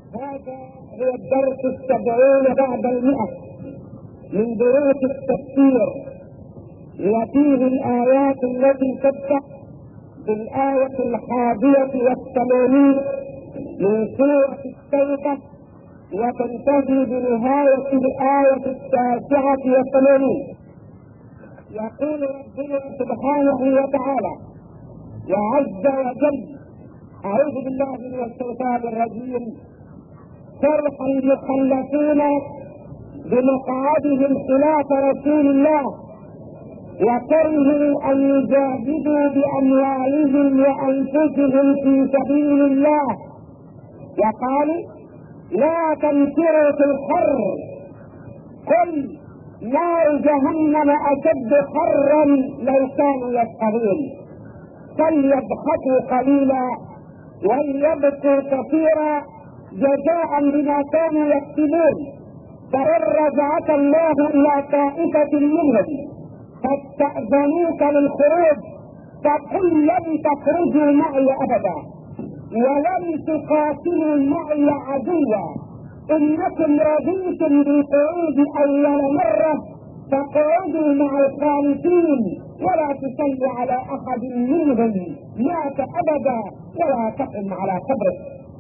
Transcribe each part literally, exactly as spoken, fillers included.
هذا هو الدرس السبعون بعد المئة من دروس التفسير، وفيه الآيات التي تبدأ بالآية الحادية والثمانين من سورة التوبة وتنتهي بنهاية الآية التاسعة والثمانين. يقول ربنا سبحانه وتعالى وعز وجل: أعوذ بالله من الشيطان الرجيم. فرح المخلفين بمقعدهم خلاف رسول الله وكرهوا أن يجاهدوا بأموالهم وأنفسهم في سبيل الله، وقالوا: لا تنفروا في الحر، قل نار جهنم أشد حرا لو كانوا يفقهون، فليضحكوا قليلا وليبكوا كثيرا جزاء بما كانوا يكسبون، فإن رجعك الله إلى طائفة منهم فاستأذنوك للخروج فقل لن تخرجوا معي أبدا ولن تقاتلوا معي عدوا، إنكم رضيتم بالقعود أول مرة فاقعدوا مع الخالفين ولا تصل على أحد منهم مات أبدا ولا تقم على قبره.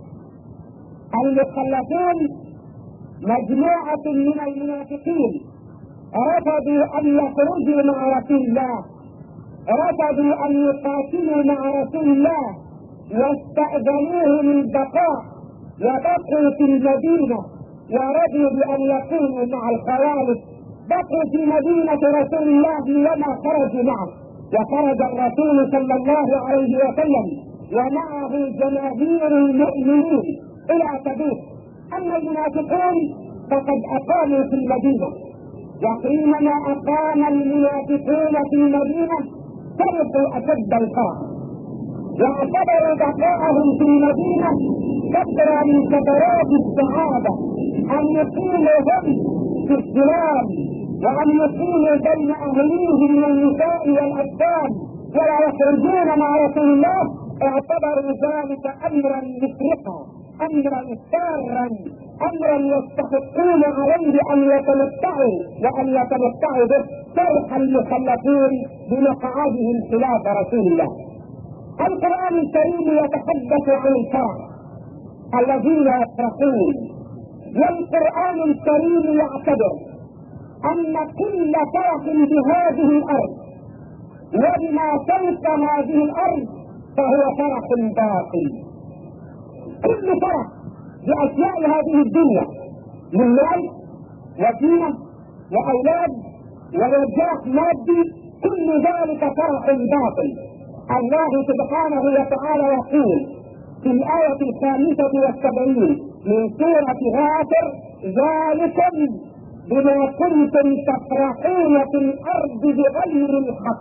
المخلفون مجموعة من المنافقين رفضوا أن يخرجوا مع رسول الله، رفضوا أن يقاتلوا مع رسول الله واستأذنوه للبقاء وبقوا في المدينة ورضوا بأن يكونوا مع الخوالف، بقوا في مدينة رسول الله وما خرجوا معه. وخرج الرسول صلى الله عليه وسلم ومعه جماهير المؤمنين إلى تبوك. أما المنافقون فقد أقاموا في المدينة، وحينما أقام المنافقون في المدينة فرحوا أشد الفرح، واعتبروا بقاءهم في المدينة كثرة من كثرات السعادة، أن يقيموا هم في الظلال وأن يقيموا بين أهليهم من النساء والأطفال ولا يخرجون مع رسول الله. اعتبروا ذلك أمرا مفرقا، أمرا سارا، أمرا يستحقون عليه أن يتمتعوا وأن يتمتعوا به. فرح المخلفين بمقعدهم خلاف رسول الله. القرآن الكريم يتحدث عن الفرح الذين يفرحون، والقرآن الكريم يعتبر أن كل فرح بهذه الأرض وبما فوق هذه الأرض فهو فرح باطل. كل فرح بأشياء هذه الدنيا من مال وزينة وأولاد ونجاح مادي، كل ذلك فرح باطل. الله سبحانه وتعالى يقول في الآية الخامسة والسبعين من سورة غافر: ذلكم بما كنتم تفرحون في الأرض بغير الحق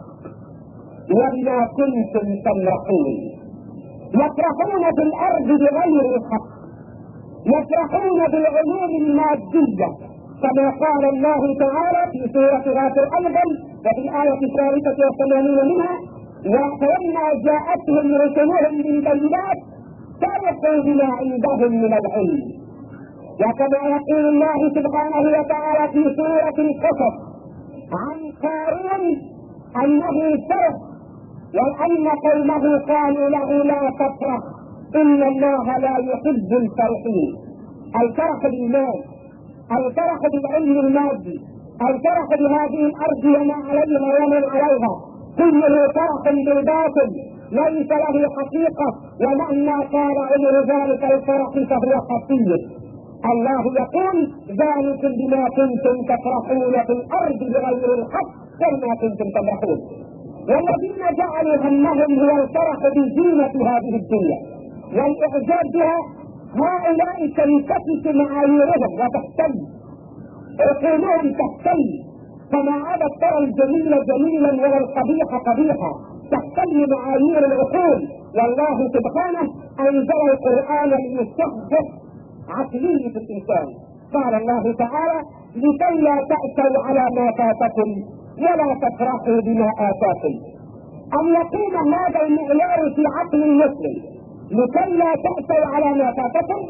وبما كنتم تمرحون. يفرحون في الأرض بغير الحق، يفرحون بالعلوم المادية كما قال الله تعالى في سورة غافر أيضا وفي الآية الثالثة والثمانين منها: فلما جاءتهم رسلهم بالبينات فرحوا بما عندهم من العلم. وكما يقول الله سبحانه وتعالى في سورة القصص عن قارون أنه فرح وأن قومه قالوا له: لا تفرح إن الله لا يحب الفرحين. الفرح بالمال، الفرح بالعلم المادي، الفرح بهذه الأرض وما عليها ومن عليها، كله فرح بالباطل ليس له حقيقة، ومهما كان عمر ذلك الفرح فهو خفي. الله يقول: ذلكم بما كنتم تفرحون في الأرض بغير الحق وما كنتم تمرحون. والذين جعلوا همهم هو الفرح بزينة هذه الدنيا والإعجاب بها، هؤلاء تنتكس معاييرهم وتختل عقولهم، تختل فما عادت ترى الجميل جميلا ولا القبيح قبيحا، تختل معايير العقول. والله سبحانه أنزل القرآن ليصحح عقلية الإنسان. قال الله تعالى: لكي لا تأسوا على ما فاتكم ولا تفرحوا بما آتاكم. أن يكون هذا المعيار في عقل المسلم، لكي لا تأسوا على ما فاتكم،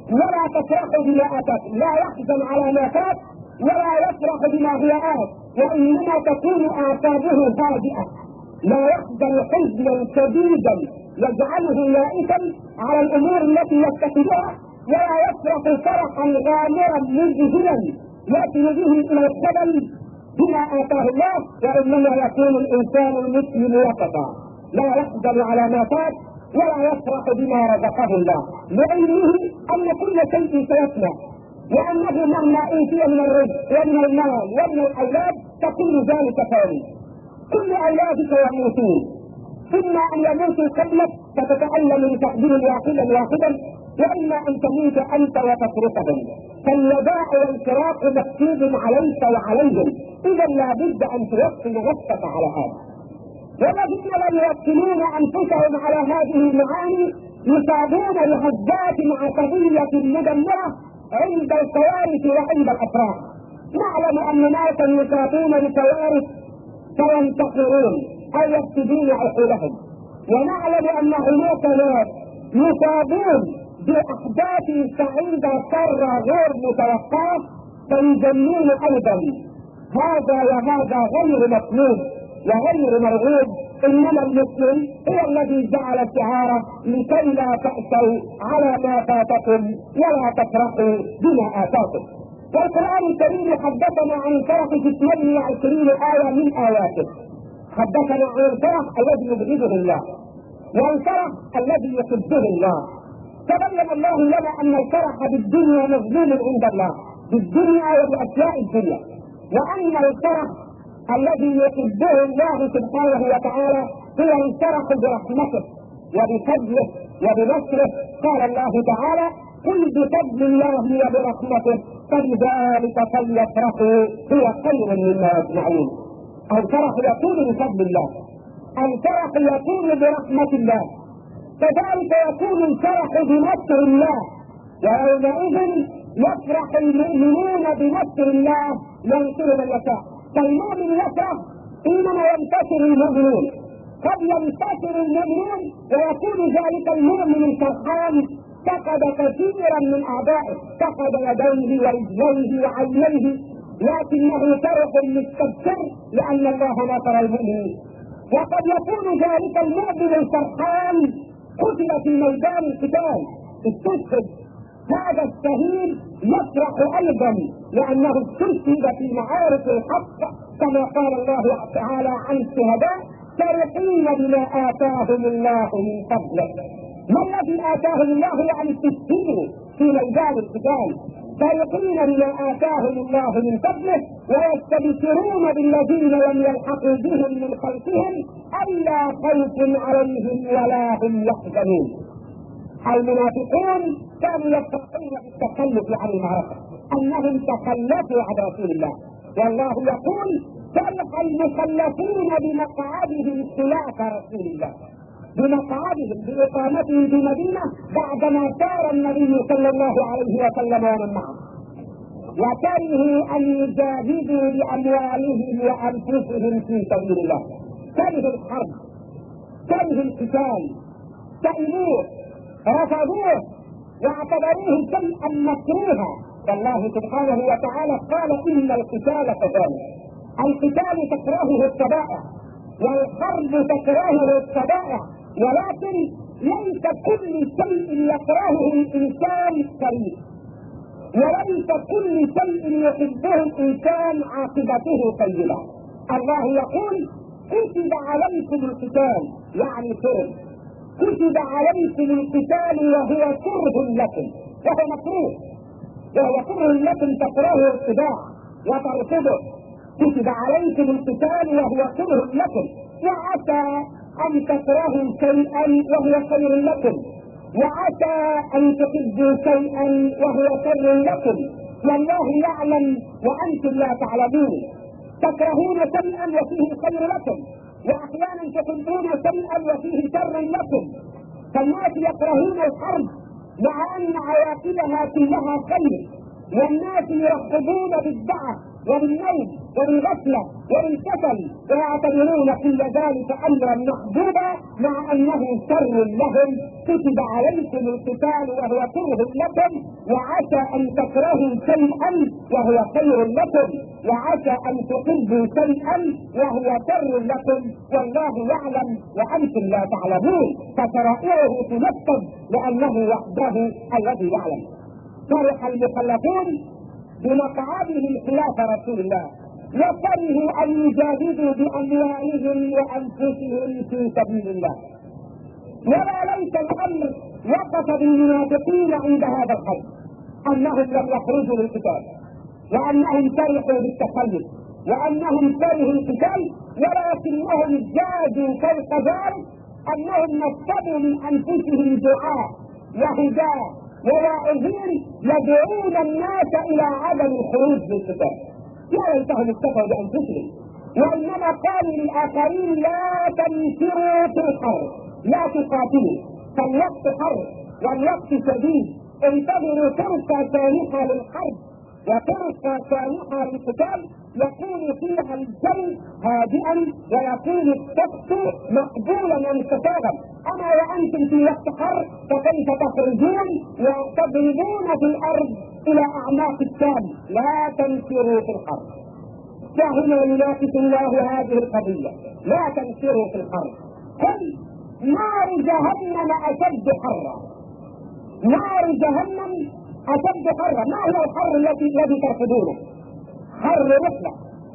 ولا تفرح بما اتت، لا يحزن على ما فات ولا يفرح بما هو آت، وانما تكون اعصابه هادئه، لا يحزن حزنا شديدا يجعله يائسا على الامور التي يتخذها، ولا يفرح فرحا غامرا مذهلا ياتي به الى الخبل بما اتاه الله، وانما يكون الانسان المسلم وسطا، لا يحزن على ما فات ولا يفرح بما رزقه الله، لعلمه ان كل شيء سيفنى، وانه مهما اوتي من الرزق ومن المال ومن الاولاد فكل ذلك فاني. كل اولادك يموتون، اما ان يموتوا قبلك فتتعلم من تقدير واحدا واحدا، واما ان تموت انت وتتركهم، فالوداع والفراق مكتوب عليك وعليهم، اذا لابد ان توكل نفسك على هذا. والذين لا يوكلون انفسهم على هذه المعاني يصابون بهزات عصبيه مدمره عند الكوارث وعند الافراح. نعلم ان ناسا يصابون بكوارث فينتحرون او يفسدون عقولهم، ونعلم ان هناك ناس يصابون باحداث سعيده ساره غير متوقعه فيجنون ايضا. هذا وهذا غير مطلوب وغير مرغوب، انما المسلم هو الذي جعل شعاره لكي لا تأسوا على ما فاتكم ولا تفرحوا بما اتاكم. والقرآن الكريم حدثنا عن الفرح في اثنين وعشرين آية من آياته. حدثنا عن الفرح الذي يبغضه الله والفرح الذي يحبه الله. تبين الله لنا ان الفرح بالدنيا مظلوم عند الله، بالدنيا وبأشياء الدنيا، وان الفرح الذي يحبه الله سبحانه وتعالى هو الفرح برحمته وبفضله وبنصره. قال الله تعالى: قل بفضل الله وبرحمته فبذلك فليفرحوا هو خير مما يجمعون. الفرح يكون بفضل الله، الفرح يكون برحمة الله، كذلك يكون الفرح بنصر الله، ويومئذ يفرح المؤمنون بنصر الله ينصر من يشاء. فالمؤمن يفرح حينما ينتصر المؤمنون، قد ينتصر المؤمنون ويكون ذلك المؤمن الفرحان فقد كثيرا من اعدائه، فقد يديه ورجليه وعينيه، لكنه فرح مستبشر لان الله نصر المؤمنين. وقد يكون ذلك المؤمن الفرحان قتل في ميدان القتال استشهد، هذا الشهيد يفرح ايضا لانه استشهد في معارك الحق، كما قال الله تعالى عن الشهداء: فرحين بما اتاهم الله من فضله. ما الذي اتاهم الله؟ يعني استشهدوا في ميدان القتال، فرحين بما اتاهم الله من فضله، ويستبشرون بالذين لم يلحقوا بهم من خلفهم الا خوف عليهم ولا هم يحزنون. المنافقون كانوا يفتقون بالتخلف عن المعركه، انهم تخلفوا عن رسول الله، والله يقول: فرح المخلفون بمقعدهم خلاف رسول الله، بمقعدهم باقامتهم في مدينه بعدما سار النبي صلى الله عليه وسلم ومن معه، وكرهوا ان يجاهدوا باموالهم وانفسهم في سبيل الله. كره الحرب، كره القتال، سئموه، رفضوه، واعتبروه شيئا مكروها. والله سبحانه وتعالى قال: ان القتال كذلك، القتال تكرهه الطبائع والحرب تكرهه الطبائع، ولكن ليس كل شيء يكرهه الانسان كريم، وليس كل شيء يحبه الانسان عاقبته طيبه. الله يقول: كتب عليكم القتال، يعني كره، كتب عليكم القتال وهو كره لكم، وهو مكروه، وهو كره لكم تكرهه الطباع وترفضه. كتب عليكم القتال وهو كره لكم، وعسى ان تكرهوا شيئا وهو خير لكم، وعسى ان تحبوا شيئا وهو شر لكم، والله يعلم وانتم لا تعلمون. تكرهون شيئا وفيه خير لكم، واحيانا تحبون شيئا وفيه شر لكم. فالناس يكرهون الحرب مع ان عواقبها كلها خير، والناس يرحبون بالدعة وبالنوم وبالغفلة وبالكسل، ويعتبرون كل ذلك أمرا محبوبا مع أنه شر لهم. كتب عليكم القتال وهو كره لكم، وعسى أن تكرهوا شيئا وهو خير لكم، وعسى أن تحبوا شيئا وهو شر لكم، والله يعلم وأنتم لا تعلمون، فشرائعه تنفذ لأنه وحده الذي يعلم. فرح المخلفون بمقعدهم خلاف رسول الله، وكرهوا أن يجاهدوا بأموالهم وأنفسهم في سبيل الله. ولا ليس الأمر وقف بالمنافقين عند هذا الحد أنهم لم يخرجوا للقتال، وأنهم فرحوا بالتخلف، وأنهم كرهوا القتال، ولكنهم زادوا فوق ذلك أنهم نكتبوا من أنفسهم دعاء وهداء وواعظين يدعون الناس إلى عدم الخروج للقتال. يا ليتهم اكتفوا بأنفسهم، وإنما قالوا للآخرين لا تنفروا في الحرب، لا تقاتلوا، فالوقت حرب والوقت شديد، انتظروا فرصة سانحة للحرب وفرصة سانحة للقتال يكون فيها الجو هادئا ويكون السقف مقبولا ومستتابا. اما وانتم في وقت حرب فكيف تخرجون وتضربون في الارض الى اعماق الشام؟ لا تنفروا في الحرب. فهنا يناقش الله هذه القضيه، لا تنفروا في الحرب. قل نار جهنم اشد حرا، نار جهنم اشد حرا. ما هو الحر الذي الذي ترفضونه؟ حر رحلة،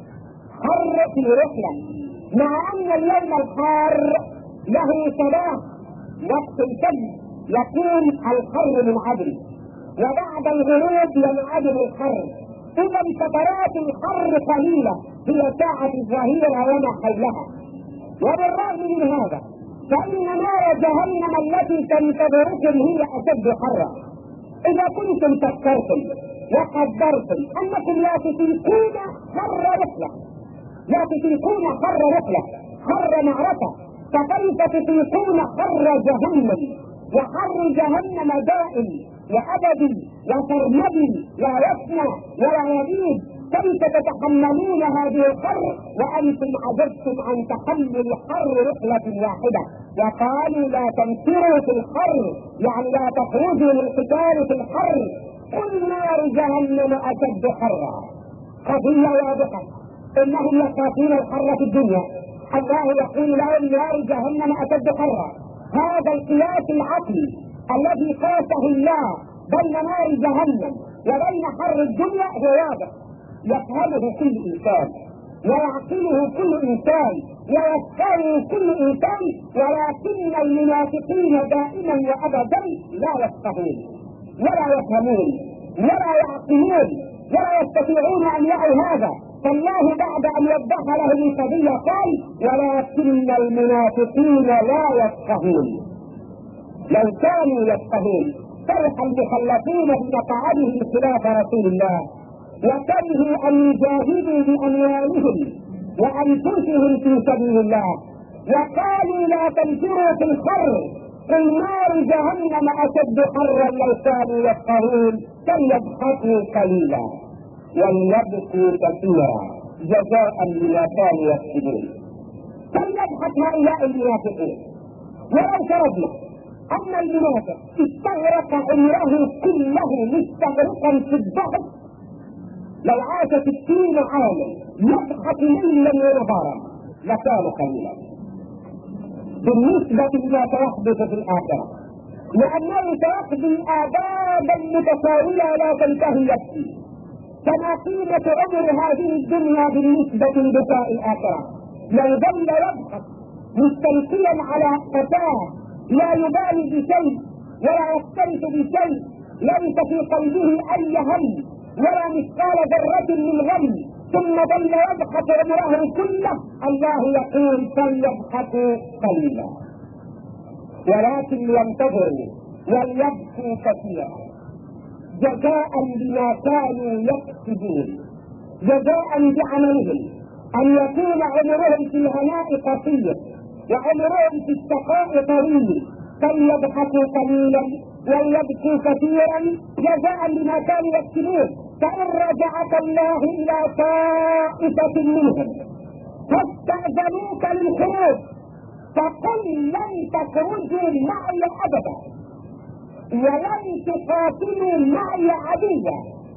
حر في رحلة، مع أن اليوم الحار له صلاة وقت الشمس يكون الحر منعدم، وبعد الغروب ينعدم الحر. إذا فترات الحر قليلة هي ساعة الظهيرة وما حولها. وبالرغم من هذا فإن نار جهنم التي تنتظركم هي أشد حرا. إذا كنتم فكرتم وقدرتم انكم لا تطيقون حر رحلة، لا تطيقون حر رحلة، حر معركة، فكيف تطيقون حر جهنم؟ وحر جهنم دائم وابدي وسرمدي لا يفنى ولا يبيد. كيف تتحملون هذه الحر وانتم عجزتم عن تحمل حر رحلة واحدة؟ وقالوا لا تنفروا في الحر، يعني لا تخرجوا للقتال في الحر. قل نار جهنم اشد حرا. قضية واضحة، انهم يخافون الحر في الدنيا، الله يقول لهم نار جهنم اشد حرا. هذا القياس العقلي الذي قاسه الله بين نار جهنم وبين حر الدنيا هو واضح، يفهمه كل انسان ويعقله كل انسان ويفهمه كل انسان، ولكن المنافقين دائما وابدا لا يفقهون ولا يفهمون ولا يعقلون ولا يستطيعون ان يعوا هذا. فالله بعد ان وضح لهم القضيه قال ولكن المنافقين لا يفقهون. لو كانوا يفقهون فرح المخلفون بمقعدهم خلاف رسول الله، وكرهوا ان يجاهدوا باموالهم وانفسهم في سبيل الله، وقالوا لا تنفروا في الحر. قل نار جهنم اشد حرا لو كانوا يفقهون. فليضحكوا قليلا وليبكوا كثيرا جزاء بما كانوا يكسبون. فليضحك هؤلاء المنافقون. ولو فرضنا ان المنافق استغرق عمره كله مستغرقا في الضحك، لو عاش ستين عاما يضحك ليلا ونهارا لكان قليلا بالنسبة لما سيحدث في الآخرة، لأنه سيقضي آبادا متساوية لا تنتهي يبكي. فما قيمة عمر هذه الدنيا بالنسبة لبكاء الآخرة؟ لو ظل يضحك مستلقيا على فتاة لا يبالي بشيء ولا يختلف بشيء، ليس في قلبه أي هم ولا مثقال ذرة من غم، ثم ظل يضحك عمره كله، الله يقول فليضحكوا قليلا ولكن ينتظروا وليبكوا كثيرا جزاء بما كانوا يكسبون، جزاء بعملهم. ان يكون عمرهم في الهناء قصير وعمرهم في الشقاء طويل، فليضحكوا قليلا وليبكوا كثيرا جزاء بما كانوا يكسبون. فإن رجعك الله إلى طائفة منهم فاستأذنوك للخروج فقل لن تخرجوا معي أبدا ولن تقاتلوا معي عدوا،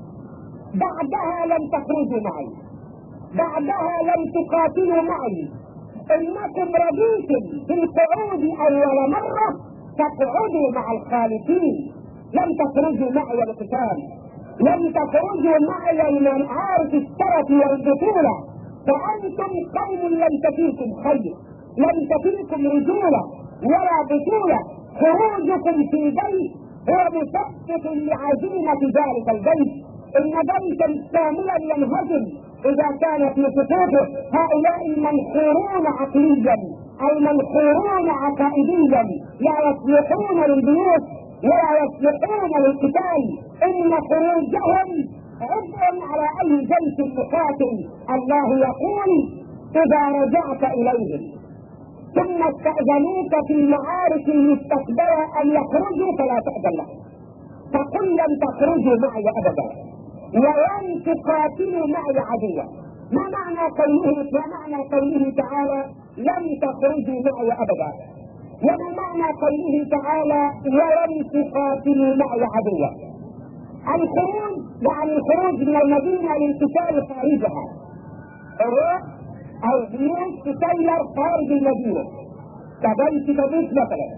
بعدها لن تخرجوا معي، بعدها لن تقاتلوا معي، إنكم رضيتم بالقعود أول مرة فاقعدوا مع الخالفين، لن تخرجوا معي القتال، لن تخرجوا معي لمعارك الشرف والبطولة، فأنتم قوم لم تفيكم خير، لم تفيكم رجولة ولا بطولة، خروجكم في بيت هو مصدق لعزيمة ذلك البيت، إن بيتا كاملا ينهزم إذا كان في صفوفه هؤلاء المنحورون عقليا المنحورون عقائديا لا يصلحون للبيوت ولا يصلحون للقتال، إن خروجهم عبء على أي جيش مقاتل. الله يقول إذا رجعت إليهم ثم استأذنوك في المعارك المستقبلة أن يخرجوا فلا تأذن لهم، فقل لن تخرجوا معي أبدا ولن تقاتلوا معي عدوا. ما معنى قوله ما معنى قوله تعالى لن تخرجوا معي أبدا؟ وما معنى قوله تعالى ولن تقاتلوا معي عدوا؟ الخروج يعني الخروج من المدينة للقتال خارجها، الروح أو بيوت تسير خارج المدينة كبيت تبوك مثلا.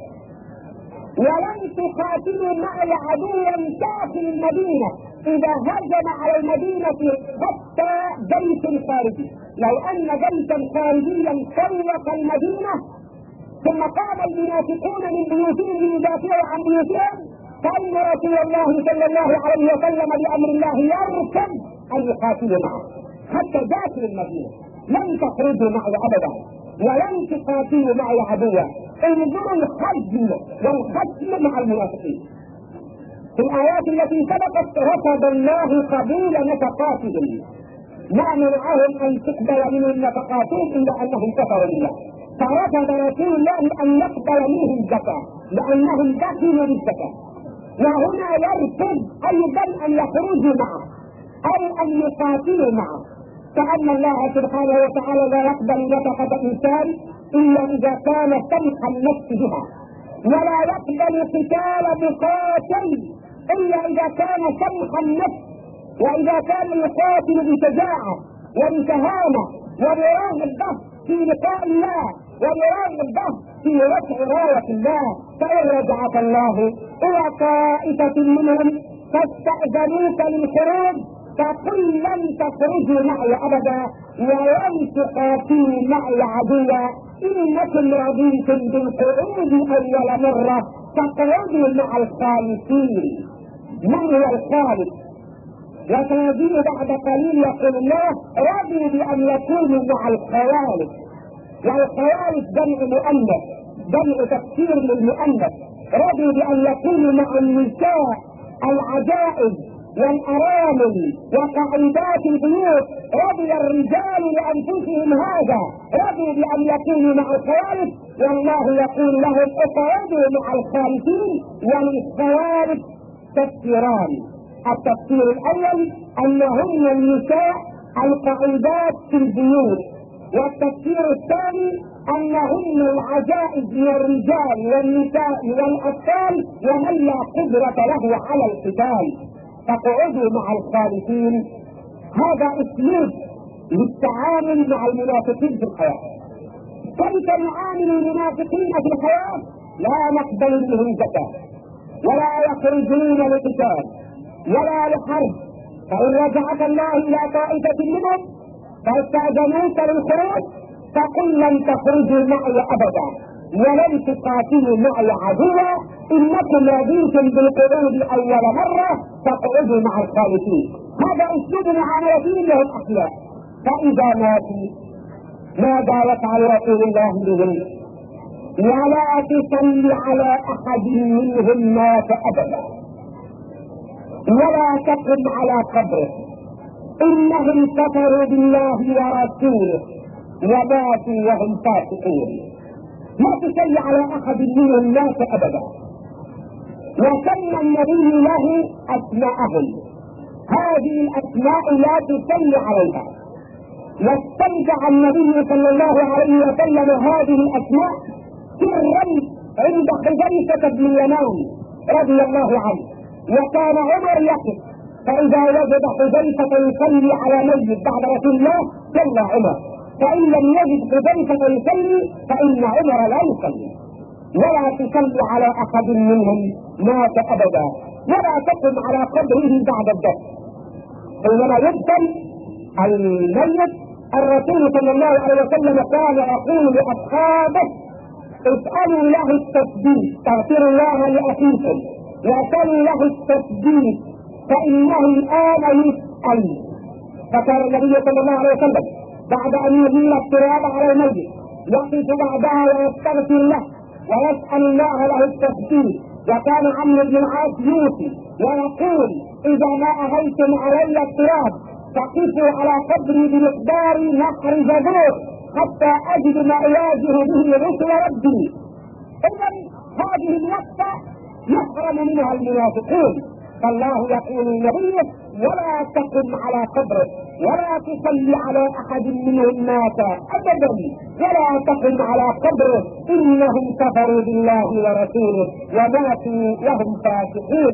ولن تقاتلوا معي عدوا داخل المدينة إذا هجم على المدينة حتى بيت خارجي. لو أن بيتا خارجيا سوق المدينة ثم قام المنافقون من بيوتهم ليدافعوا عن بيوتهم فإن رسول الله صلى الله عليه وسلم بأمر الله يركب أن يقاتلوا معه حتى داخل المدينة. لن تخرجوا معي أبدا ولن تقاتلوا معي عدوا. انظروا الحزم والختم مع المنافقين في الآيات التي سبقت. رفض الله قبول نفقاتهم، ما منعهم أن تقبل منهم نفقاتهم إلا أنهم كفروا بالله، فرفض رسول الله أن يقبل منهم الزكاة لأنهم بخلوا بالزكاة. وهنا يرفض أيضا أن يخرجوا معه أو أن يقاتلوا معه، كأن الله سبحانه وتعالى لا يقبل نفقة إنسان إلا إذا كان سمح النفس بها، ولا يقبل قتال مقاتل إلا إذا كان سمح النفس، وإذا كان يقاتل بشجاعة وبشهامة وبرغبة في لقاء الله وبرغبة في رفع راية الله. فإن رجعك الله إلى طائفة منهم فاستأذنوك للخروج فقل لن تخرجوا معي أبدا ولن تقاتلوا معي عدوا، إنكم رضيتم بالقعود أول مرة فاقعدوا مع الخالفين. من هو الخالف؟ وسيزيد بعد قليل يقول الله رضوا بأن يكونوا مع الخوالف، والخوالف جمع مؤنث، جمع تفسير للمؤنث. رضوا بأن يكونوا مع النساء العجائز والأرامل وقعيدات البيوت. رضي الرجال لأنفسهم هذا، رضوا بأن يكونوا مع الخوالف، والله يقول لهم اقعدوا مع الخالفين. وللخوالف تفسيران: التفسير الأول أنهن النساء القعيدات في البيوت، والتفسير الثاني أنهن العجائز من الرجال والنساء والأطفال ومن لا قدرة له على القتال، فاقعدوا مع الخالفين. هذا اسلوب للتعامل مع المنافقين في الحياة. كيف نعامل المنافقين في الحياة؟ لا نقبل منهم زكاة ولا يخرجون لقتال ولا لحرب. فإن رجعك الله إلى طائفة منهم فاستأذنوك للخروج فقل لن تخرجوا معي أبدا ولن تقاتلوا معي عدوا، إنكم رضيتم بالقعود أول مرة فاقعدوا مع الخالفين. هذا أسلوب معاملتهم لهم أخلاق. فإذا ماتوا ماذا يفعل رسول الله بهم؟ ولا تصل على أحد منهم مات أبدا ولا تقم على قبره، إنهم كفروا بالله ورسوله وماتوا وهم فاسقون. لا تصل على أحد منهم مات أبدا. وسمى النبي له أسماءهم: هذا هذه الأسماء لا تصلي عليها. واسترجع النبي صلى الله عليه وسلم هذه الأسماء سرا عند حذيفة بن اليمان رضي الله عنه، وكان عمر يقف، فإذا وجد حذيفة يصلي على ميت بعد رسول الله صلى عمر، فإن لم يجد حذيفة يصلي فإن عمر لا يصلي. ولا تصلي على أحد منهم مات أبدا، ولا تقم على قبره بعد الدفن. حينما يدفن الميت الرسول صلى الله عليه وسلم كان يقول لأصحابه اسألوا له التثبيت، استغفروا الله لأخيكم واسألوا له التثبيت فإنه الآن يسأل. فكان النبي صلى الله عليه وسلم بعد أن يزيل التراب على الميت يقف بعدها ويستغفر له ويسأل الله له التثبيت. وكان عمرو بن العاص يوصي ويقول إذا ما أهيتم علي التراب فقفوا على قبري بمقدار نحر زبور حتى أجد ما أواجه به رسل ربي. إذا هذه الوقفة يحرم منها المنافقون، فالله يقول لنبيه ولا تقم على قبره ولا تصلي على أحد منهم مات أبدا، ولا تقم على قبره إنهم كفروا بالله ورسوله وماتوا وهم فاسقون.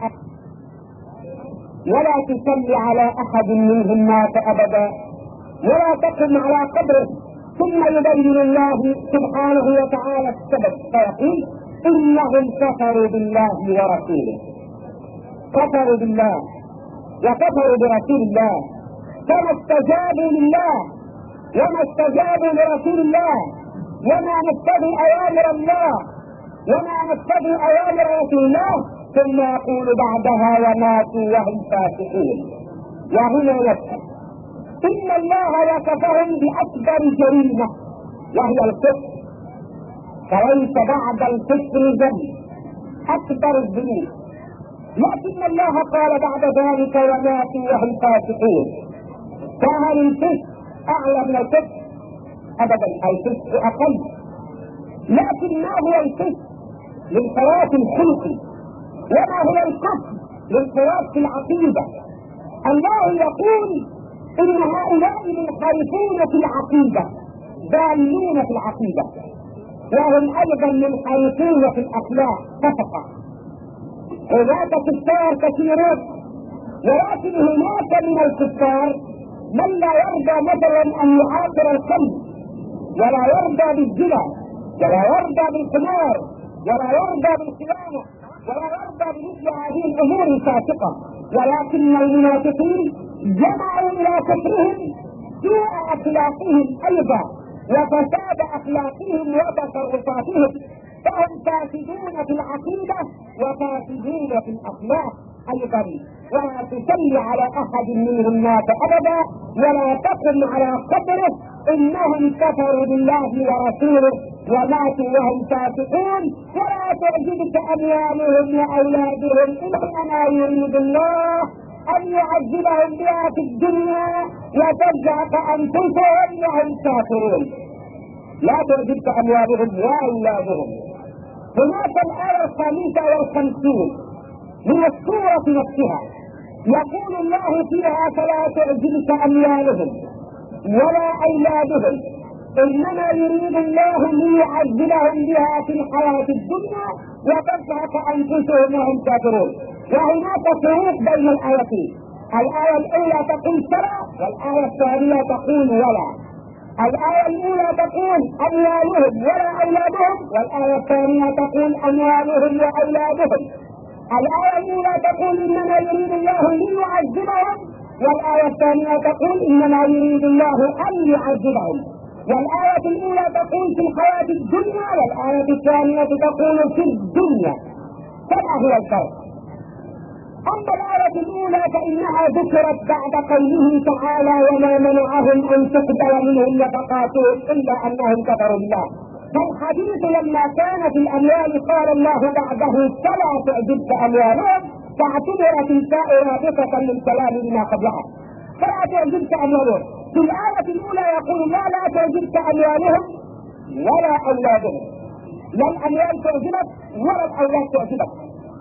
ولا تصلي على أحد منهم مات أبدا ولا تقم على قبره. ثم يبين الله سبحانه وتعالى السبب فيقول إنهم كفروا بالله ورسوله. كفروا بالله وكفروا برسول الله، فما استجابوا لله وما استجابوا لرسول الله وما نتبعوا أوامر الله وما نتبعوا أوامر رسول الله، ثم يقول بعدها وماتوا وهم فاسقون. وهنا يفهم إن الله وكفهم بأكبر جريمة وهي الكفر، فليس بعد الكفر ذنب أكبر الذنوب، لكن الله قال بعد ذلك وماتوا وهم فاسقون. فهل الفسق أعلى من الكفر؟ أبدا، الفسق أقل. لكن ما هو الفسق؟ للخلاف الخلقي، وما هو الكفر؟ للخلاف في العقيدة. الله يقول إن هؤلاء منحرفون في العقيدة ضالون في العقيدة، وهم أيضا منحرفون في الأخلاق فقط. هناك كفار كثيرون، ولكن هناك من الكفار من لا يرضى مثلا أن يعاقر الخمر، ولا يرضى بالزنا، ولا يرضى بالقمار، ولا يرضى بالخيانة، ولا يرضى بمثل هذه الأمور الفاسقة. ولكن المنافقين جمعوا إلى كفرهم سوء أخلاقهم أيضا وفساد أخلاقهم وتصرفاتهم، فهم فاسدون في العقيدة وفاسدون في الأخلاق أيضا. ولا تصلي على أحد منهم مات أبدا ولا تقم على قبره إنهم كفروا بالله ورسوله وماتوا وهم فاسقون. ولا تعجبك أموالهم وأولادهم إنما يريد الله أن يعذبهم بها في الدنيا وتزهق أنفسهم وهم كافرون. لا تعجبك أموالهم وأولادهم. هناك الآية الخامسة والخمسين من السورة نفسها يقول الله فيها فلا تعجبك أموالهم ولا أولادهم إنما يريد الله ليعذبهم بها في الحياة الدنيا وتزهق أنفسهم وهم كافرون. وهناك فروق بين الآيتين، الآية الأولى تقول فلا والآية الثانية تقول ولا. الآية الأولى تقول أموالهم ولا أولادهم، والآية الثانية تقول أموالهم وأولادهم. الآية الأولى تقول إنما يريد الله ليعذبهم، والآية الثانية تقول إنما يريد الله أن يعذبهم. والآية الأولى تقول في الحياة الدنيا والآية الثانية تقول في الدنيا. فما هو الفرق؟ أما الآية الأولى فإنها ذكرت بعد قوله تعالى وما منعهم أن تقبل منهم نفقاتهم إلا أنهم كفروا بالله. فالحديث لما كان في الأموال قال الله بعده فلا تعجبك أموالهم، فاعتبرت الفاء رابطة للكلام بما قبلها. فلا تعجبك أموالهم. في الآية الأولى يقول الله لا تعجبك أموالهم ولا أولادهم، لا الأموال تعجبك ولا الأولاد تعجبك.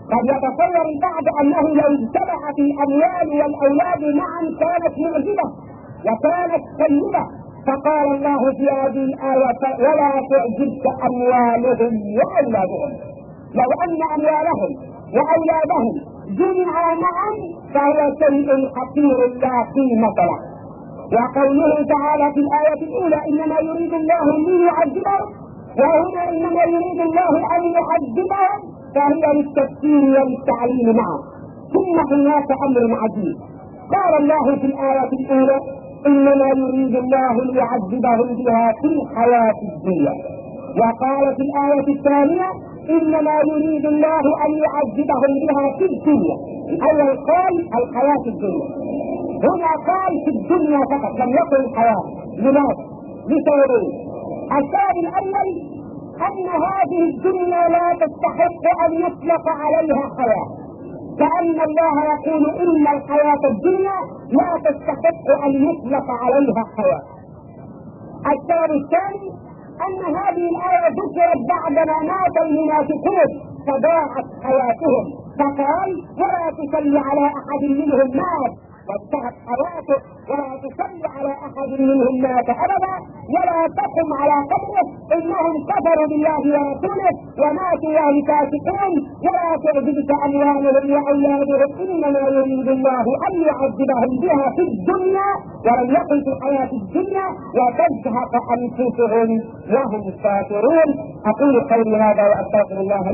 قد يتصور البعض أنه لو اجتمع في الأموال والأولاد معا كانت معجزة وكانت طيبة، فقال الله في هذه الآية ولا تعجبك أموالهم وأولادهم. لو أن أموالهم وأولادهم جمعا معا فهو شيء حقير لا قيمة له. وقوله تعالى في الآية الأولى إنما يريد الله ليعذبهم، وهنا إنما يريد الله أن يعذبهم، فهي للتفسير والتعليم معه. ثم هناك أمر عجيب، قال الله في الآية الأولى إنما يريد الله ليعذبهم بها في الحياة الدنيا، وقال في الآية الثانية إنما يريد الله أن يعذبهم بها في الدنيا. الأول قال الحياة الدنيا، هنا قال في الدنيا فقط لم يقل الحياة. لماذا؟ لسببين. السبب الأول أن هذه الدنيا لا تستحق أن يطلق عليها حياة، كأن الله يقول إن الحياة الدنيا لا تستحق أن يطلق عليها حياة. السبب الثاني أن هذه الآية ذكرت بعدما مات المنافقون فضاعت حياتهم، فقال ولا تصلي على أحد منهم مات وانتهت حياته، ولا تصلي على أحد منهم مات أبدا، ولا تقم على قبره إنهم كفروا بالله ورسوله وماتوا وهم فاسقون، ولا تعجبك أموالهم وأولادهم إنما يريد الله أن يعذبهم بها في الدنيا ولم يقل في الحياة الدنيا وتزهق أنفسهم وهم كافرون. أقول قولي هذا وأستغفر الله.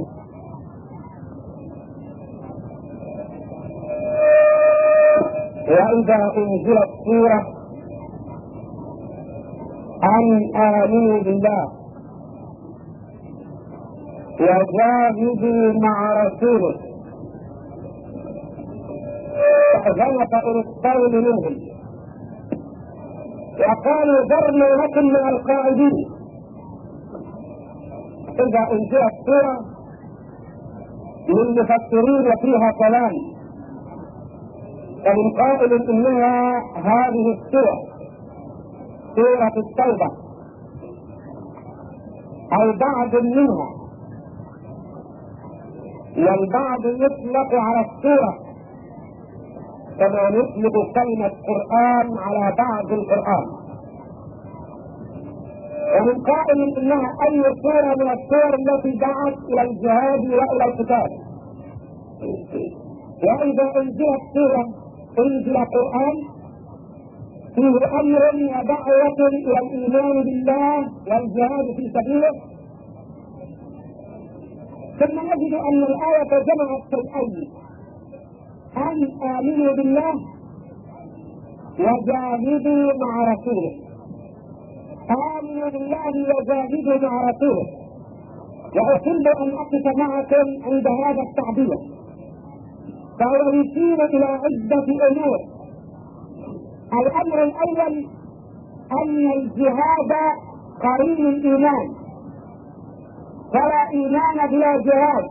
وإذا أنزلت سورة أن آمنوا بالله وجاهدوا مع رسوله فغلط إلى القول منهم وقالوا ذرنا لكم مع القاعدين. إذا أنزلت سورة للمفسرين فيها كلام، ومن قائل إنها هذه السورة سورة التوبة أو بعض منها، والبعض يطلق على السورة كما يطلق كلمة قرآن على بعض القرآن، ومن قائل إنها أي سورة من السور التي دعت إلى الجهاد وإلى القتال. وإذا أنزلت سورة أنزل قرآن فيه أمر ودعوة إلى الإيمان بالله والجهاد في سبيله، ثم نجد أن الآية جمعت شيئين: أن آمنوا بالله وجاهدوا مع رسوله. آمنوا بالله وجاهدوا مع رسوله، وأحب أن أقف معكم عند هذا التعبير، فهو يشير إلى عدة أمور. الأمر الأول أن الجهاد قرين الإيمان، فلا إيمان بلا جهاد،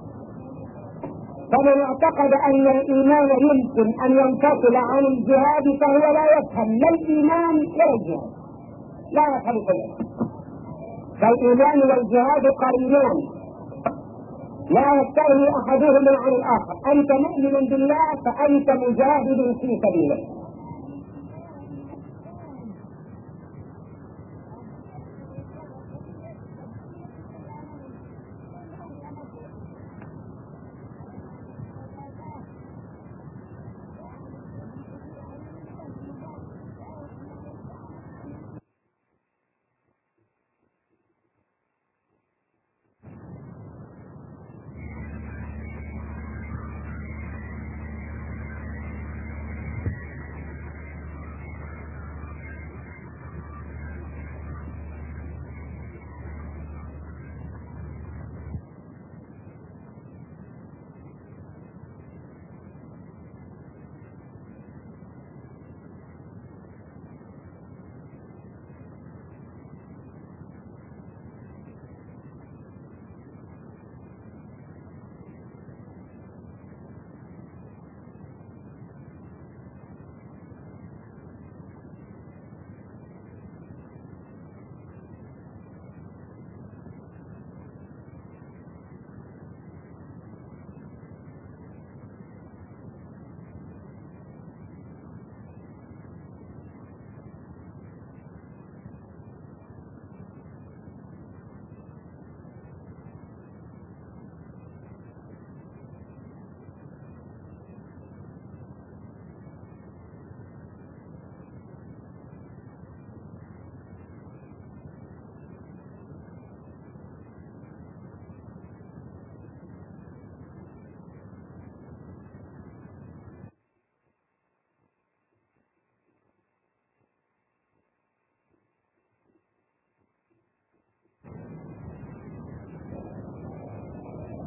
فمن اعتقد أن الإيمان يمكن أن ينفصل عن الجهاد فهو لا يفهم لا الإيمان ولا الجهاد، لا يفهم شيئا. فالإيمان والجهاد قرينان لا يستغني أحدهما عن الآخر. أنت مؤمن بالله فأنت مجاهد في سبيله.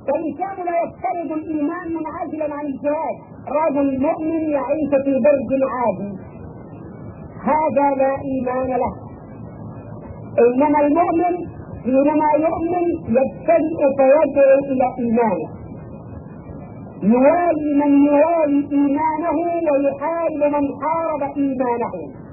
فالإسلام لا يفترض الإيمان منعزلا عن الجهاد. رجل مؤمن يعيش في برج عادي هذا لا إيمان له، إنما المؤمن حينما يؤمن يبتدئ فيدعو إلى إيمانه، يوالي من يوالي إيمانه ويحارب من حارب إيمانه.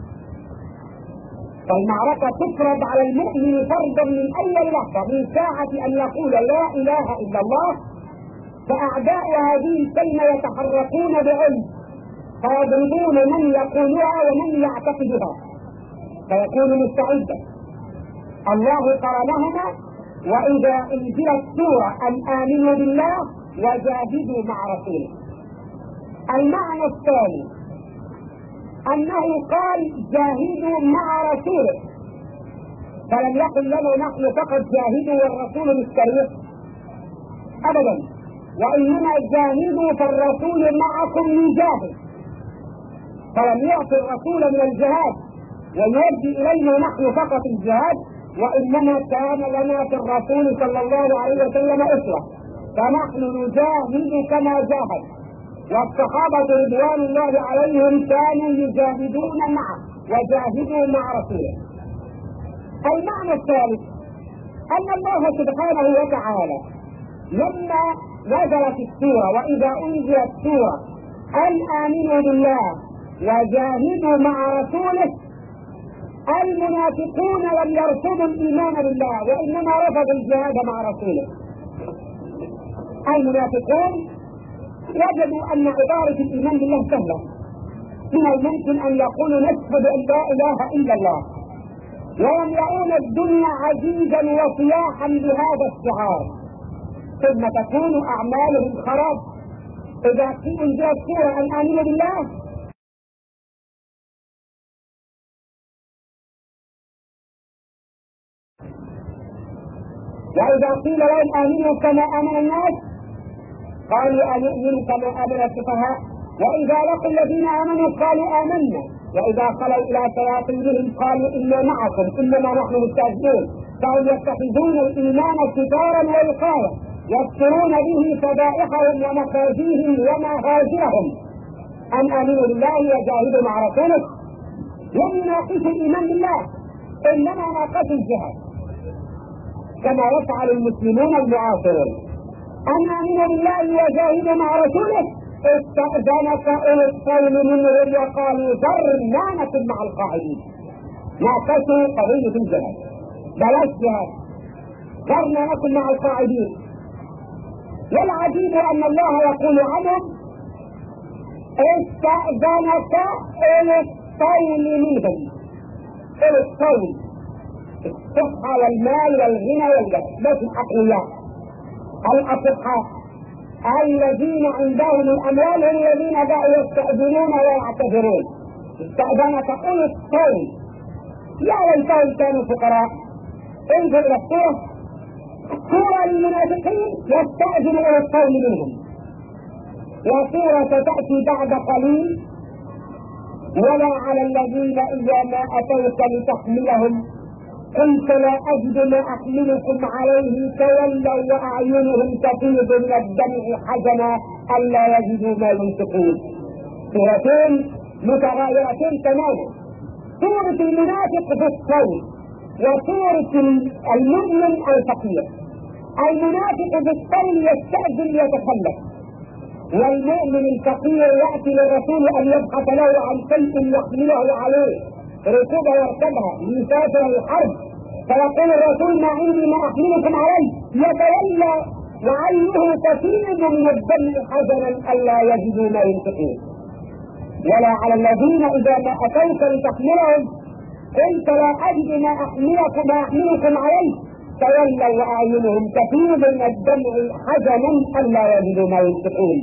فالمعركة تفرض على المؤمن فرضا من أول لحظة، من ساعة أن يقول لا إله إلا الله، فأعداء هذه الكلمة يتحركون بعلم فيضربون من يقولها ومن يعتقدها فيكون مستعدا. الله قرنهما وإذا أنزلت سورة أن آمنوا بالله وجاهدوا مع رسوله. المعنى الثاني أنه قال جاهدوا مع رسوله، فلم يقل لنا نحن فقط جاهدوا والرسول مستريح أبدا، وإنما جاهدوا فالرسول معكم يجاهد، فلم يعطي الرسول من الجهاد ويؤدي إلينا نحن فقط الجهاد، وإنما كان لنا في الرسول صلى الله عليه وسلم أسوة، فنحن نجاهد كما جاهد، والصحابة رضوان الله عليهم كانوا يجاهدون معه وجاهدوا مع رسوله. المعنى الثالث أن الله سبحانه وتعالى لما نزلت السورة وإذا أنزلت سورة أن آمنوا بالله وجاهدوا مع رسوله، المنافقون لم يرفضوا الإيمان بالله وإنما رفضوا الجهاد مع رسوله. المنافقون وجدوا أن عبارة الإيمان بالله سهلة، من الممكن أن يقولوا نشهد أن لا إله إلا الله، ويملؤون الدنيا عزيزا وصياحا بهذا الشعار، ثم تكون أعمالهم خراب. إذا أنزلت سورة أن آمنوا بالله وإذا قيل لهم آمنوا كما آمن الناس قالوا أنؤمن كما آمن السفهاء، وإذا لقوا الذين آمنوا قالوا آمنا، وإذا خلوا إلى شياطينهم قالوا إنا معكم إنما نحن مستهزئون. فهم يتخذون الإيمان ستارا ووقاية يسترون به فضائحهم ومخازيهم ومهاجرهم. أن آمنوا بالله وجاهدوا مع رسوله لم يناقشوا الإيمان بالله، إنما ناقشوا الجهاد كما يفعل المسلمون المعاصرون. أن آمنوا بالله وجاهدوا مع رسوله استأذنك أولي الطول منهم وقالوا ذرنا نكن مع القاعدين. ناقشوا قضية الجهاد، بلاش جهاد، ذرنا نكن مع القاعدين. والعجيب أن الله يقول عنهم استأذنك أولي الطول منهم. أولي الطول الصحة والمال والغنى والجهد، بس الأقوياء الأصحاء الذين عندهم الأموال هم الذين بقوا يستأذنون ويعتذرون. استأذنك أولي الطول، يا ليتهم كانوا فقراء. انظر إلى السورة، سورة المنافقين يستأذن أولي الطول منهم، وسورة ستأتي بعد قليل ولا على الذين إذا ما أتوك لتحملهم قلت لا أجد ما أحملكم عليه تولوا وأعينهم تفيض من الدمع حزنا ألا يجدوا ما ينفقون. سورتين متغايرتين تماما، سورة المنافق في الصوت وسورة المؤمن الفقير. المنافق في الصوت يستأذن يتخلف، والمؤمن الفقير يأتي للرسول أن يبحث له عن شيء يحمله عليه ركوبها يركبها ليسافر الحرب، فيقول الرسول ما عندي ما أحملكم عليه، يتولى وعينه تفيض من الدم حزنا ألا يجدوا ما ينفقون. ولا على الذين إذا ما أتوك لتحملهم قلت لا أجد ما أحملكم ما أحملكم عليه تولوا وأعينهم تفيض من الدمع حزنا ألا يجدوا ما ينفقون.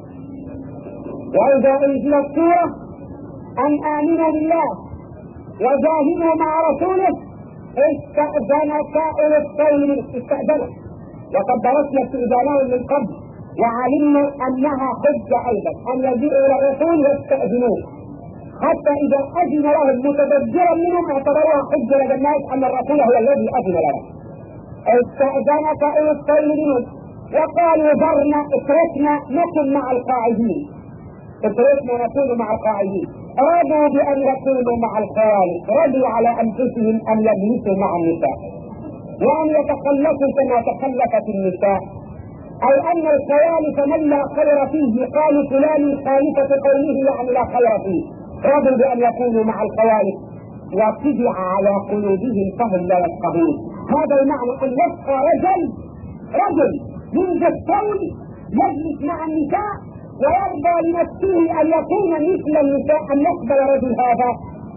وإذا أنزلت سورة أن آمنوا بالله وجاهدوا مع رسوله استأذنك أولي الطول منه. استأذنك، وقد درسنا استئذانهم من قبل وعلمنا أنها حجة أيضا أن يجيئوا إلى الرسول يستأذنوه، حتى إذا أذن لهم متبجرا منهم اعتبروها حجة لدى الناس أن الرسول هو الذي أذن لهم. استأذنك أولي الطول منهم وقالوا ذرنا اتركنا نكن مع القاعدين، اتركنا نكون مع القاعدين. رضوا بأن يكونوا مع الخوالق، رضوا على أنفسهم أن يجلسوا مع النساء وأن يتخلفوا كما تخلفت النساء، أو أن الخوالف من لا خير فيه قالوا فلان خالفة قوله يعني لا خير فيه، رضوا بأن يكونوا مع الخوالف وطبع على قلوبهم فهم لا يفقهون. هذا المعنى أن يبقى رجل رجل منذ الكون يجلس مع النساء ويرضى لنفسه أن يكون مثل النساء، أن يقبل رجل هذا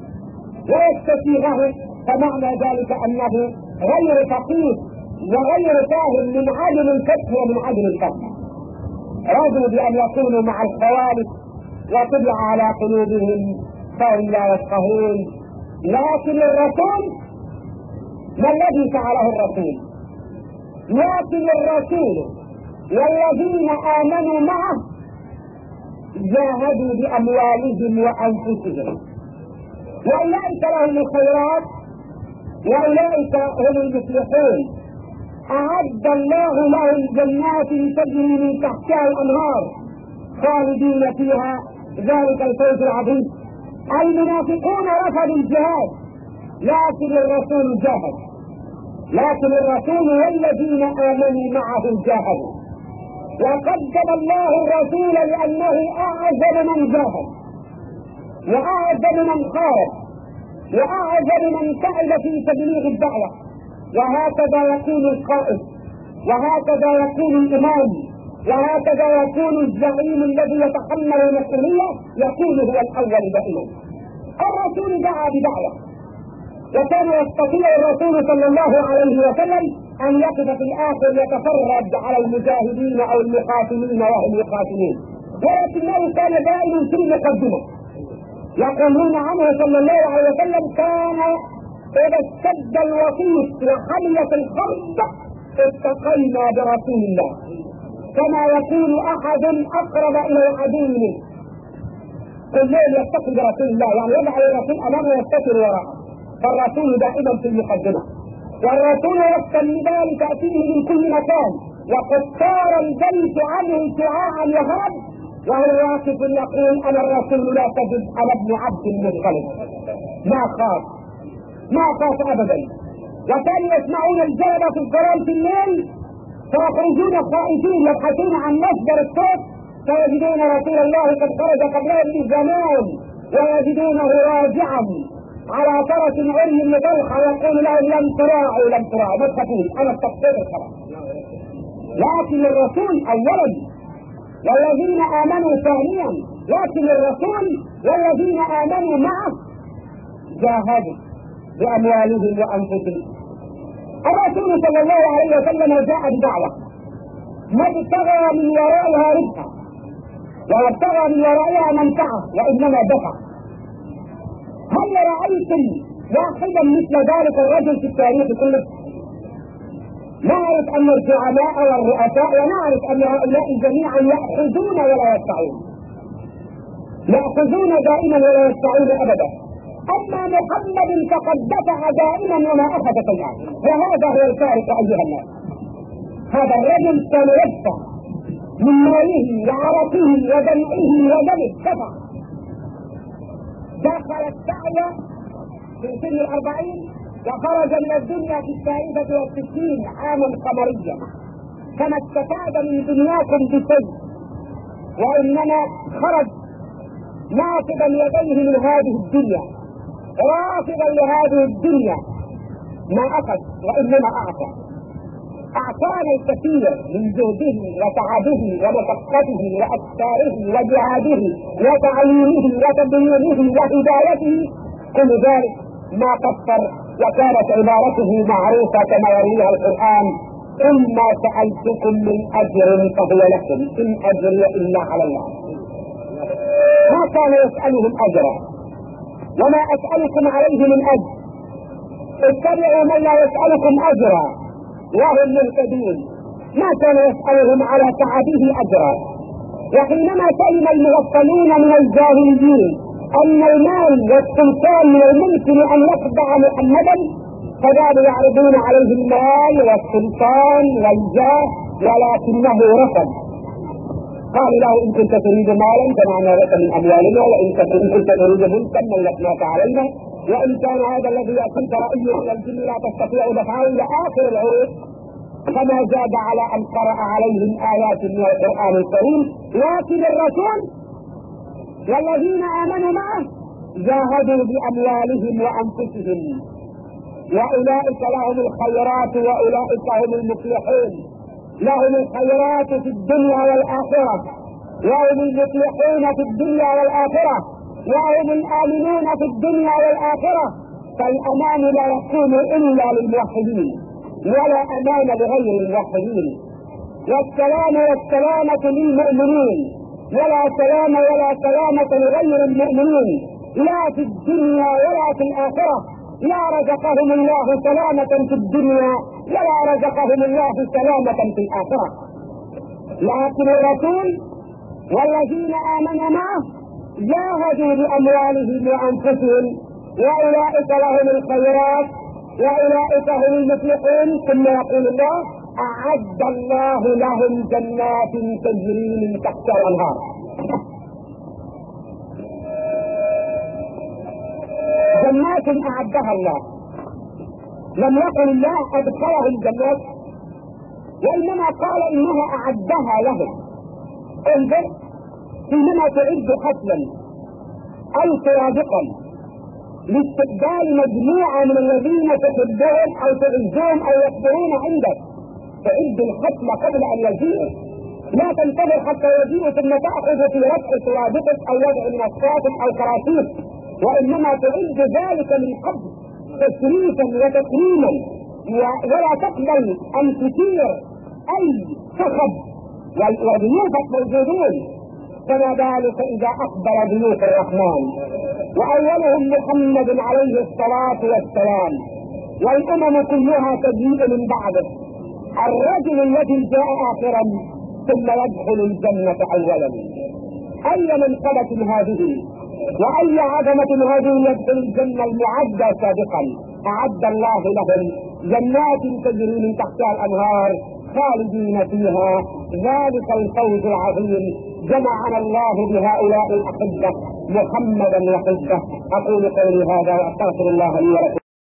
ويستسيغه، فمعنى ذلك أنه غير فقيه وغير فاهم من عدم الفقه ومن عدم الفهم. رضوا بأن يكونوا مع الخوالف وطبع على قلوبهم فهم لا يفقهون. لكن الرسول ما الذي فعله الرسول؟ لكن الرسول والذين آمنوا معه جاهدوا بأموالهم وأنفسهم، وأولئك لهم الخيرات وأولئك هم المفلحون. أعد الله لهم جنات تجري من تحتها الأنهار خالدين فيها، ذلك الفوز العظيم. المنافقون رفضوا الجهاد لكن الرسول جاهد، لكن الرسول والذين آمنوا معه جاهدوا، وقدم الله الرسول لأنه أعظم من جاهد وأعظم من خالف وأعظم من تعب في تبليغ الدعوة. وهكذا يكون القائد، وهكذا يكون الإمام، وهكذا يكون الزعيم الذي يتحمل المسؤولية، يكون هو الأول دائما. الرسول دعا بدعوة، وكان يستطيع الرسول صلى الله عليه وسلم أن يقف في الآخر يتفرج على المجاهدين أو المقاتلين وهم يقاتلون، ولكنه كان دائما في المقدمة. يقولون عنه صلى الله عليه وسلم كان إذا اشتد الوطيس وحمية الحرب اتقينا برسول الله، كما يكون أحد أقرب إلى العدو منه كل يوم يتقي برسول الله، يعني يدعو الرسول أمامه ويستتر وراءه، فالرسول دائما في المقدمة. والرسول وقت النداء تأتيه من كل مكان، وقصار البيت عنه شعاعا يهرب وهو واقف يقول أنا الرسول لا تجد أنا ابن عبد المطلب. ما خاف ما خاف أبدا. وكانوا يسمعون الجرب في الظلام في الليل فيخرجون خائفين يبحثون عن مصدر الصوت، فيجدون رسول الله قد خرج قبلهم بزمان ويجدونه راجعا على فرس عري لطلحة يقول لهم لم تراعوا لم تراعوا ما تخافون أنا استقصير الخلاص. لكن الرسول أولا والذين آمنوا ثانيا، لكن الرسول والذين آمنوا معه جاهدوا بأموالهم وأنفسهم. الرسول صلى الله عليه وسلم جاء بدعوة ما ابتغى من ورائها ربحا ولا ابتغى من ورائها منفعة وإنما دفع. هل رأيتم واحدا مثل ذلك الرجل في التاريخ كله؟ نعرف أن الزعماء والرؤساء ونعرف أن هؤلاء جميعا يأخذون ولا يدفعون، يأخذون دائما ولا يدفعون أبدا. أما محمد فقد دفع دائما وما أخذ شيئا، وهذا هو الفارق أيها الناس. هذا الرجل كان يدفع من ماله وعرقه ودمعه ودمه، دفع. دخل الدعوة في سن الأربعين وخرج من الدنيا في الثالثة والستين عاما قمريا، فما استفاد من دنياكم بشيء، وإنما خرج ناقضا يديه من هذه الدنيا رافضا لهذه الدنيا، ما أخذ وإنما أعطى. أعطانا الكثير من جهده وتعبه ومشقته وأفكاره وجهاده وتعليمه وتبيينه وهدايته، كل ذلك ما قصر. وكانت عبارته معروفة كما يرويها القرآن: إما سألتكم من أجر فهو لكم إن أجري إلا على الله. ما كان يسألهم أجرا وما أسألكم عليه من أجر، اتبعوا من لا يسألكم أجرا وهم مهتدون. ما كان يسألهم على تعبه أجرا. وحينما سلم المغفلون من الجاهليين أن المال والسلطان من الممكن أن يخدع محمدا، فجعلوا يعرضون عليه المال والسلطان والجاه ولكنه رفض. قال له إن كنت تريد مالا جمعنا لك من أموالنا، وإن كنت تريد ملكا ملكناك علينا، وإن كان هذا الذي يأتيك رأيه من الجن لا تستطيع دفعه إلى آخر العروض. فما زاد على أن قرأ عليهم آيات من القرآن الكريم. لكن الرسول والذين آمنوا معه جاهدوا بأموالهم وأنفسهم، وأولئك لهم الخيرات وأولئك هم المفلحون. لهم الخيرات في الدنيا والآخرة، وهم المفلحون في الدنيا والآخرة، وهم الآمنون في الدنيا والآخرة. فالأمان لا يكون إلا للموحدين، ولا أمان لغير الموحدين. والسلام والسلامة للمؤمنين، ولا سلام ولا سلامة لغير المؤمنين، لا في الدنيا ولا في الآخرة. لا رزقهم الله سلامة في الدنيا، ولا رزقهم الله سلامة في الآخرة. لكن الرسول والذين آمنوا معه جاهدوا بأموالهم وأنفسهم، وأولئك لهم الخيرات وأولئك هم المفلحون. ثم يقول الله: أعد الله لهم جنات تجري من تحتها الأنهار. جنات أعدها الله، لم يقل الله أدخلهم جنات، وإنما قال إنها أعدها لهم. انظر، حينما تعد حفلا أو سابقا لاستقبال مجموعة من الذين تحبهم أو تعزهم أو يحضرون عندك، تعد الحفل قبل أن يجيء، لا تنتظر حتى يجيء ثم تأخذ في رفع سوابقك أو وضع منصاتك أو كراسيك، وإنما تعد ذلك من قبل تشريفا وتكريما، ولا تقبل أن تثير أي سخب، وضيوفك موجودون. فما بالك إذا أقبل ضيوف الرحمن، وأولهم محمد عليه الصلاة والسلام، والأمم كلها تجيء من بعده. الرجل الذي جاء آخرا ثم يدخل الجنة أولا. أي منقبة هذه وأي عظمة هذه يدخل الجنة المعدة سابقا. أعد الله لهم جنات تجري من تحتها الأنهار خالدين فيها، ذلك الفوز العظيم. جمعنا الله بهؤلاء الأحبة محمدا وحبه. أقول قولي هذا وأستغفر الله لي ولكم.